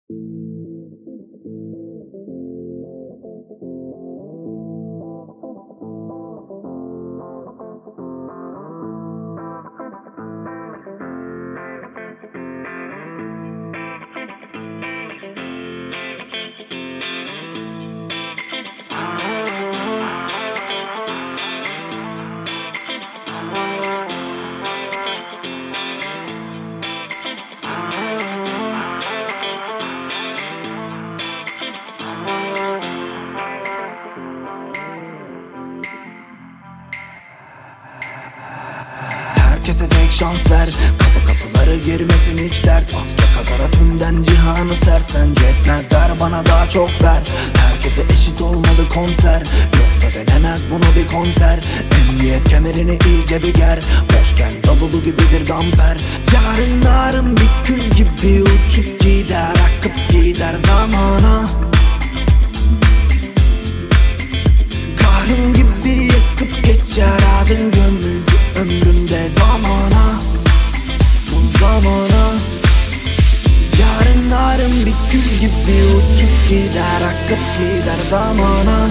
Herkese tek şans ver, kapıları girmesin hiç dert. Yakakara tümden cihanı sersen yetmez der, bana daha çok ver. Herkese eşit olmalı konser, yoksa denemez bunu bir konser. Emniyet kemerini iyice bir ger, boşken davulu gibidir damper. Yarınlarım bir kül gibi uçup gider, akıp gider zamana. Kahrım gibi yakıp geçer, adın gömüldü ömrümde zamana, bu zamana. Yarınlarım bir gül gibi uçup gider, akıp gider zamana.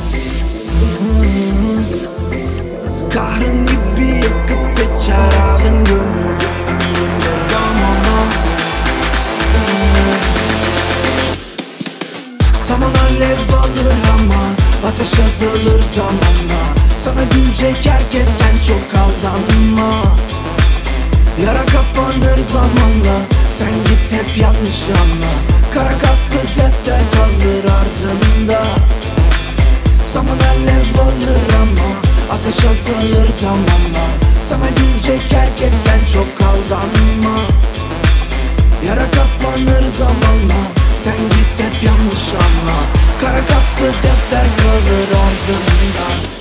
Kahrım gibi yakıp geçer, adın gömüldü ömrümde zamana. Zaman alev alır ama ateş azalır zamanla. Sana gülecek herkes, sen çok aldanma. Yara kapanır zamanla, sen git hep yanlış anla. Kara kaplı defter kalır ardında. Zaman alev alır ama ateş azalır zamanla. Sana gülecek herkes, sen çok aldanma. Yara kapanır zamanla, sen git hep yanlış anla. Kara kaplı defter kalır ardında.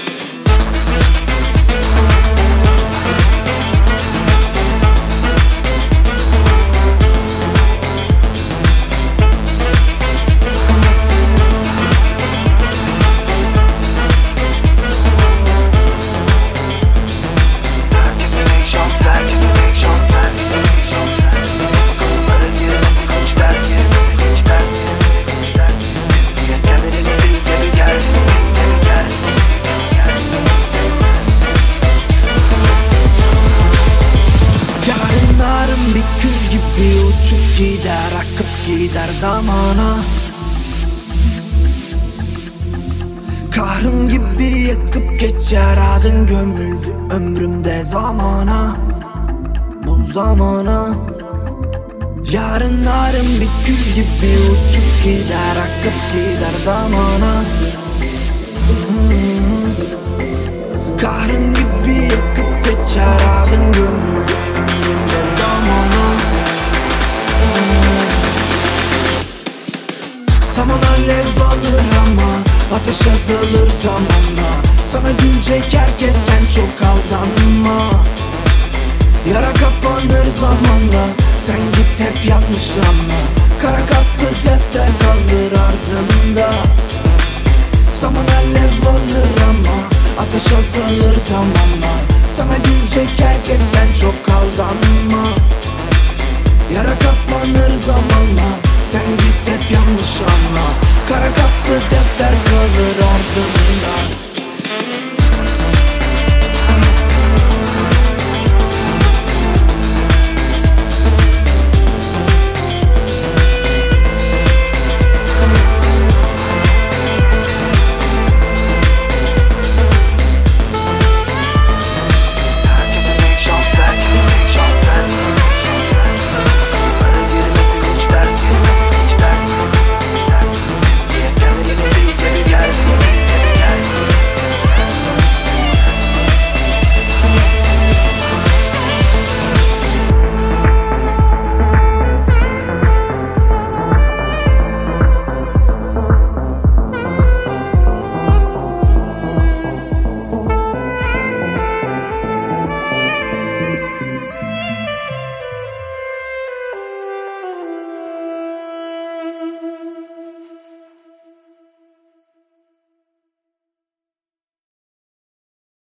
Bir kül gibi uçup gider, akıp gider zamana. Kahrım gibi yakıp geçer, adın gömüldü ömrümde zamana, bu zamana. Yarınlarım bir kül gibi uçup gider, akıp gider zamana. Kahrım gibi yakıp geçer, adın gömüldü ömrümde zamana. Zaman alev alır ama ateş azalır zamanla. Sana gülecek herkes, sen çok aldanma. Yara kapanır zamanla, sen git hep yanlış anla. Kara kaplı defter kalır ardında. Zaman alev alır ama ateş azalır zamanla. Sana gülecek herkes, sen çok aldanma. Yara kapanır zaman.